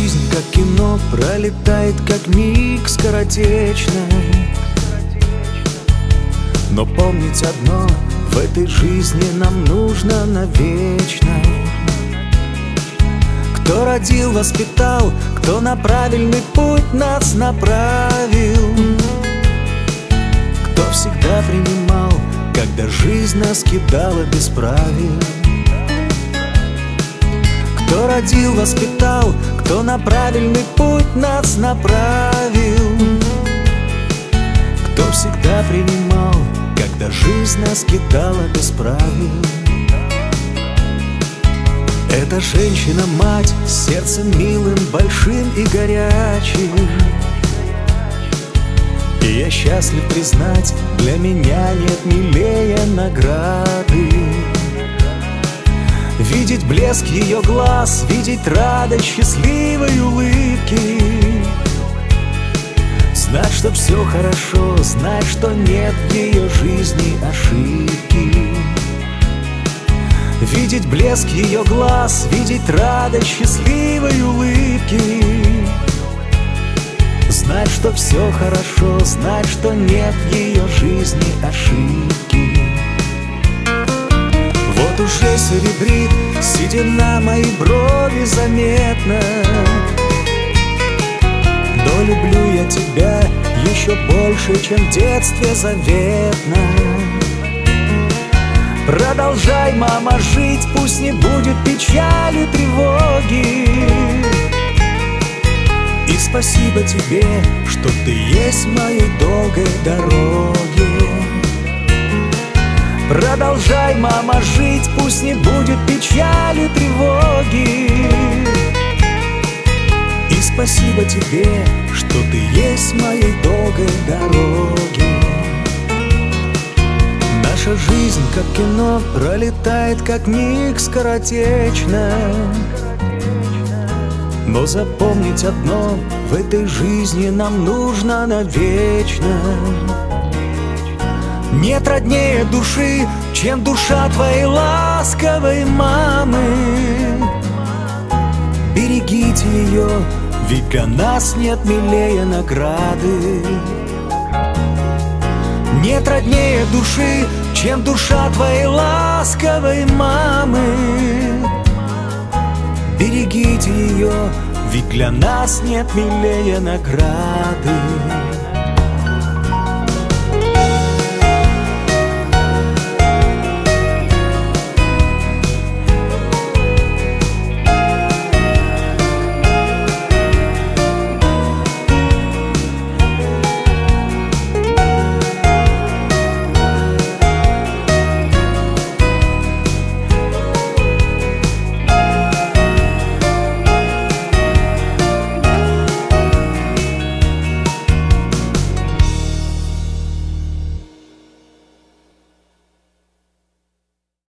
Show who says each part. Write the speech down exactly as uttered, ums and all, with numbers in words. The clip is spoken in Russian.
Speaker 1: жизнь, как кино, пролетает, как миг скоротечно. Но помнить одно: в этой жизни нам нужно навечно. Кто родил, воспитал, кто на правильный путь нас направил, кто всегда принимал, когда жизнь нас кидала без правил. Кто родил, воспитал, кто на правильный путь нас направил, кто всегда принимал, когда жизнь нас кидала без правил. Эта женщина-мать с сердцем милым, большим и горячим. И я счастлив признать, для меня нет милее награды. Видеть блеск ее глаз, видеть радость счастливой улыбки, знать, что все хорошо, знать, что нет в ее жизни ошибки. Видеть блеск ее глаз, видеть радость счастливой улыбки, знать, что все хорошо, знать, что нет в ее жизни ошибки. Вот уже серебрит седина, мои брови заметно. Но люблю я тебя еще больше, чем в детстве заветно. Продолжай, мама, жить, пусть не будет печали, тревоги. И спасибо тебе, что ты есть в моей долгой дороге. Продолжай, мама, жить, пусть не будет печали, тревоги. И спасибо тебе, что ты есть в моей долгой дороге. Наша жизнь, как кино, пролетает, как миг скоротечно. Но запомнить одно: в этой жизни нам нужно навечно. Нет роднее души, чем душа твоей ласковой мамы. Берегите ее, ведь для нас нет милее награды. Нет роднее души, чем душа твоей ласковой мамы. Берегите ее, ведь для нас нет милее награды.